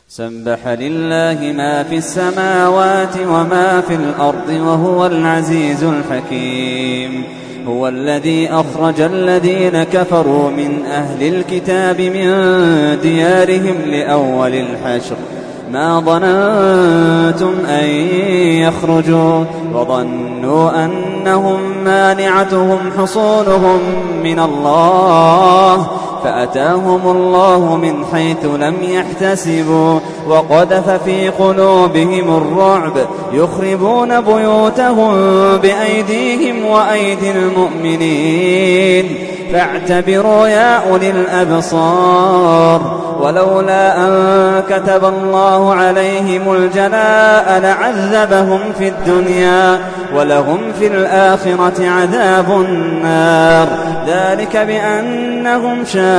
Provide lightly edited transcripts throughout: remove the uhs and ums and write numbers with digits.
سبح لله ما في السماوات وما في الأرض وهو العزيز الحكيم. هو الذي أخرج الذين كفروا من أهل الكتاب من ديارهم لأول الحشر ما ظننتم أن يخرجوا وظنوا أنهم مانعتهم حصونهم من الله فأتاهم الله من حيث لم يحتسبوا وقذف في قلوبهم الرعب يخربون بيوتهم بأيديهم وأيدي المؤمنين فاعتبروا يا أولي الأبصار. ولولا أن كتب الله عليهم الجلاء لعذبهم في الدنيا ولهم في الآخرة عذاب النار ذلك بأنهم شاقوا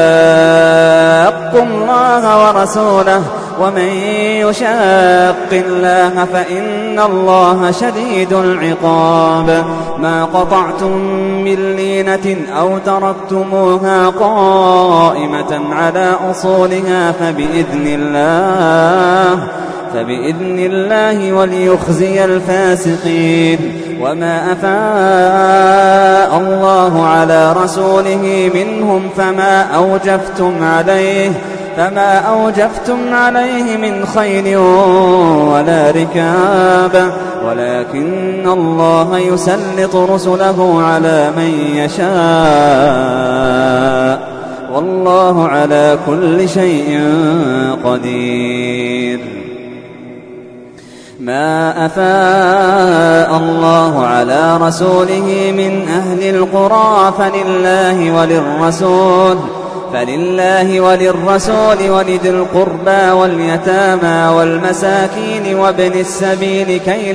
الله ورسوله ومن يشاق الله فإن الله شديد العقاب. ما قطعتم من لينة أو تركتموها قائمة على أصولها فبإذن الله وليخزي الفاسقين. وما أفاء الله على رسوله منهم فما أوجفتم عليه من خيل ولا ركاب ولكن الله يسلط رسله على من يشاء والله على كل شيء قدير. ما أفاء الله على رسوله من أهل القرى فلله وللرسول ولذي القربى واليتامى والمساكين وابن السبيل كي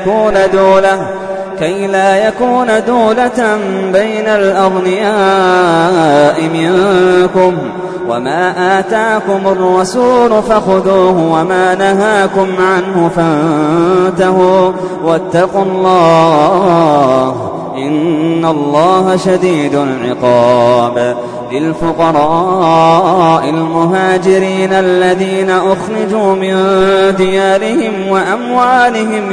لا يكون دولة بين الأغنياء منكم. وما آتاكم الرسول فخذوه وما نهاكم عنه فانتهوا واتقوا الله إن الله شديد العقاب. للفقراء المهاجرين الذين أخرجوا من ديارهم وأموالهم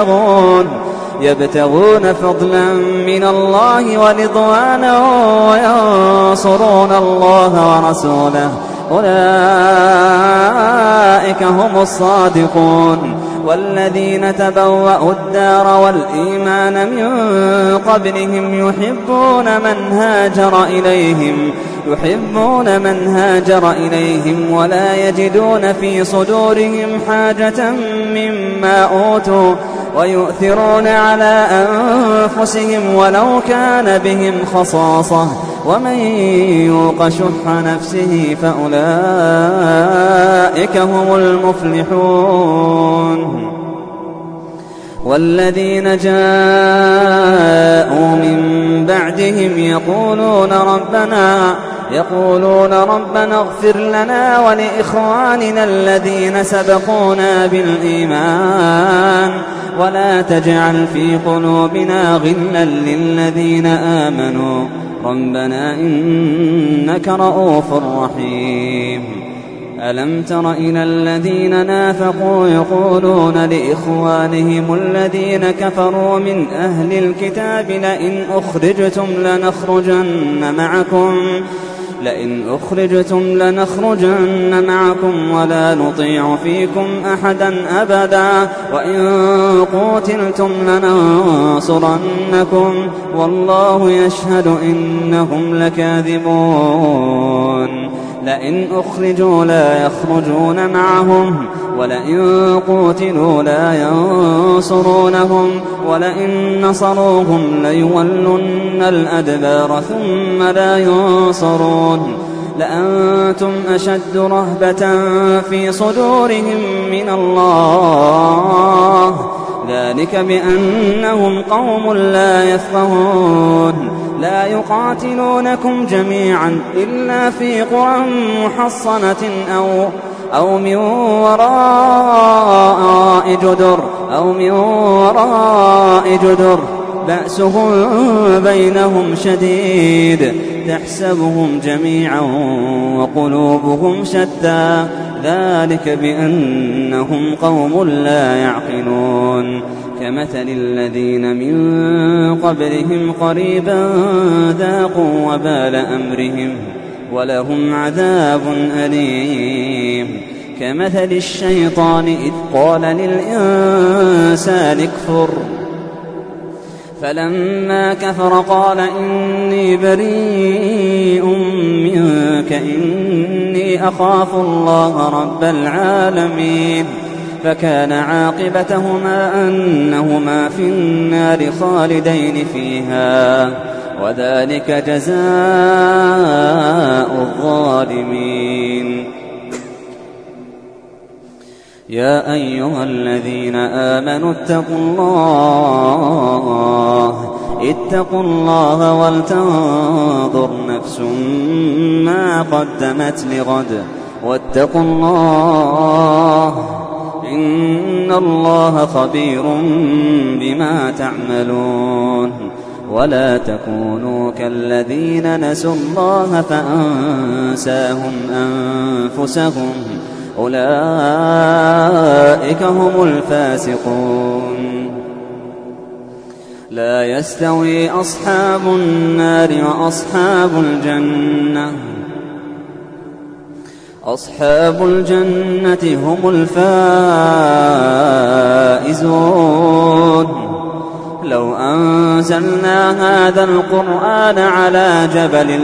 يبتغون فضلا من الله ورضوانا وينصرون الله ورسوله أولئك هم الصادقون. والذين تبوأوا الدار والإيمان من قبلهم يحبون من هاجر إليهم ولا يجدون في صدورهم حاجة مما أوتوا ويؤثرون على أنفسهم ولو كان بهم خصاصة ومن يوق شح نفسه فأولئك هم المفلحون. والذين جاءوا من بعدهم يقولون ربنا اغفر لنا ولإخواننا الذين سبقونا بالإيمان ولا تجعل في قلوبنا غلا للذين آمنوا ربنا إنك رؤوف رحيم. ألم تر إلى الذين نافقوا يقولون لإخوانهم الذين كفروا من أهل الكتاب لئن أخرجتم لنخرجن معكم ولا نطيع فيكم أحدا أبدا وإن قوتلتم لننصرنكم والله يشهد إنهم لكاذبون. لئن أخرجوا لا يخرجون معهم ولئن قوتلوا لا ينصرونهم ولئن نصروهم ليولن الأدبار ثم لا ينصرون. لأنتم أشد رهبة في صدورهم من الله ذلك بأنهم قوم لا يفقهون. لا يقاتلونكم جميعا إلا في قرى محصنة أو من وراء جدر بأسهم بينهم شديد تحسبهم جميعا وقلوبهم شتى ذلك بأنهم قوم لا يعقلون كمثل الذين من قبلهم قريبا ذاقوا وبال أمرهم ولهم عذاب أليم كمثل الشيطان إذ قال للإنسان اكفر فلما كفر قال إني بريء منك إني أخاف الله رب العالمين فكان عاقبتهما أنهما في النار خالدين فيها وذلك جزاء الظالمين يا أيها الذين آمنوا اتقوا الله ولتنظر نفس ما قدمت لغد واتقوا الله إن الله خبير بما تعملون ولا تكونوا كالذين نسوا الله فأنساهم أنفسهم أولئك هم الفاسقون لا يستوي أصحاب النار وأصحاب الجنة أصحاب الجنة هم الفائزون لو أنزلنا هذا القرآن على جبل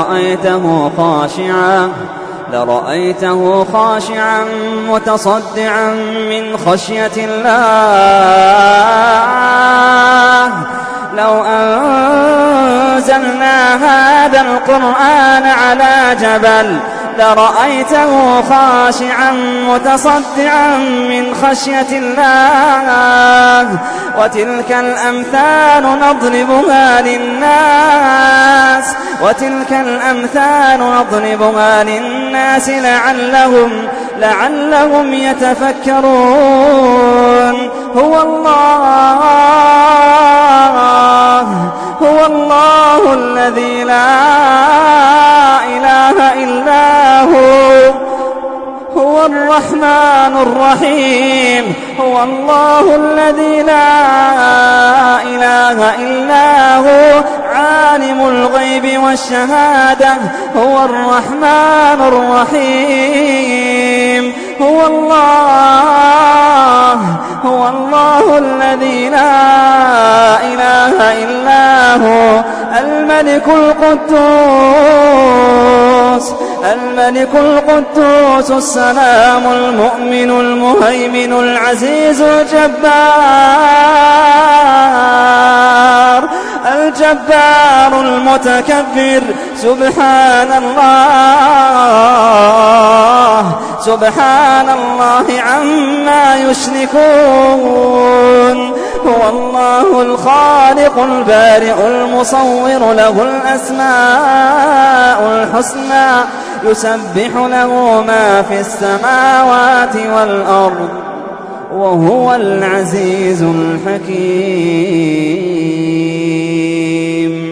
لرأيته خاشعا متصدعا من خشية الله لو أنزلنا هذا القرآن على جبل لرأيته خاشعا متصدعا من خشية الله وتلك الأمثال نضربها للناس لعلهم يتفكرون هو الله الذي لا إله إلا هو الرحمن الرحيم هو الله الذي لا إله إلا هو عالم الغيب والشهادة هو الرحمن الرحيم هو الله الذي لا إله إلا هو الملك القدوس السلام المؤمن المهيمن العزيز الجبار المتكبر سبحان الله عما يشركون هو الله الخالق البارئ المصور له الأسماء الحسنى يسبح له ما في السماوات والأرض وهو العزيز الحكيم